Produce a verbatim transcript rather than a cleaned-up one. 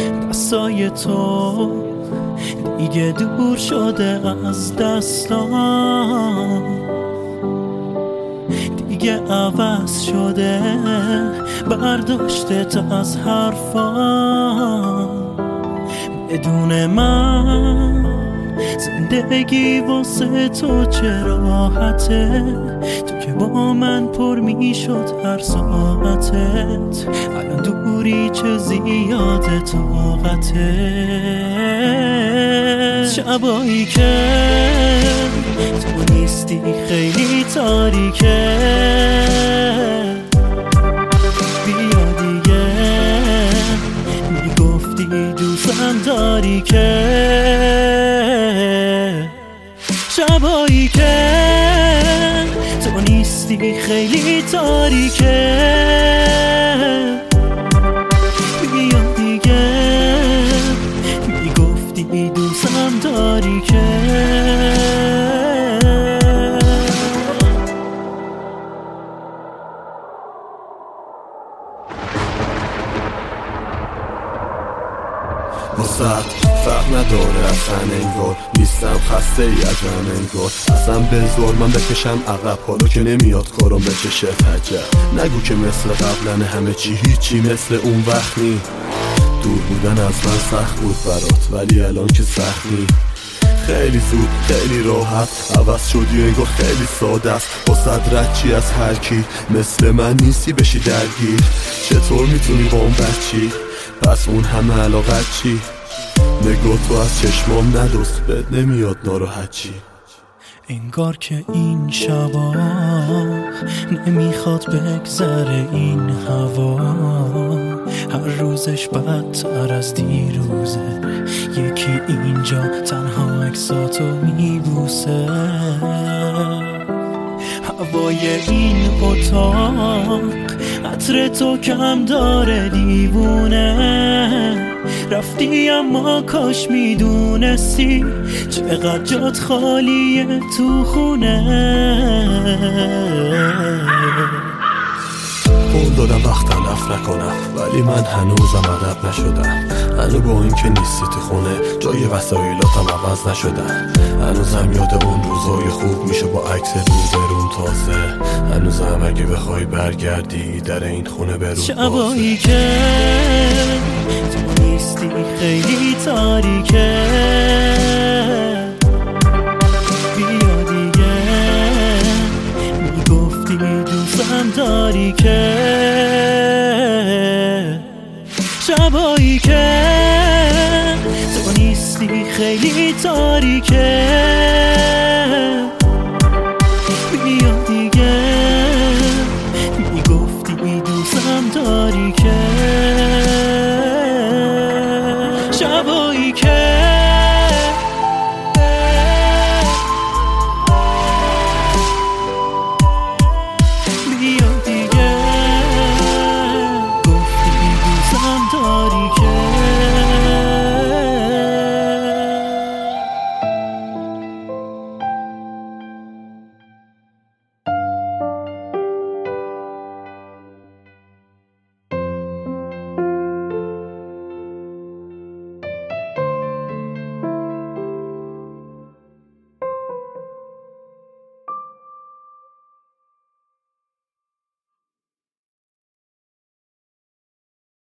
دستای تو دیگه دور شده از دستام، دیگه عوض شده برداشتت از حرفام. بدون من زندگی واسه تو چه راحته، تو که با من پر می شد هر ساعتت، الان دوری چه زیاده طاقته. شبایی که تو نیستی خیلی تاریکه، بیا دیگه میگفتی دوستم داری که. شبایی که تو نیستی خیلی تاریکه، بیا دیگه میگفتی دوستم داری که. واسه فرق نداره اصلا انگار نیستم خسته ای عجم انگار، اصلا به زور من بکشم عقب، حالا که نمیاد کارم بکشه عجب. نگو که مثل قبلن همه چی هیچی مثل اون وقت نی. دور بودن از من سخت بود برات ولی الان که سخت نی. خیلی زود خیلی راحت عوض شدی انگار خیلی ساده است. با صدرت چی از هر کی مثل من نیستی بشی درگیر. چطور میتونی با اون بچی پس اون همه علاقت چی؟ نگاه تو از چشمام ندست بد نمیاد ناراحت چی؟ انگار که این شبا نمیخواد بگذره این هوا، هر روزش بدتر از دیروزه. یکی اینجا تنها عکساتو میبوسه، هوای این اتاق عطر تو کم داره دیوونه. رفتی اما کاش میدونستی چقدر جات خالیه تو خونه. قول دادم وقتا لف نکنم ولی من هنوزم ادب نشدم. هنو با این که نیستی تو خونه جای وسایلاتم عوض نشدم. هنوزم یاد اون روزای خوب میشه با عکس روبرون تازه. هنوزم اگه بخوای برگردی در این خونه برون بازه. شبایی که تو نیستی خیلی تاریکه، بیا دیگه میگفتی دوستم داری که. شبایی که تو نیستی خیلی تاریکه، بیا دیگه میگفتی دوستم داری که.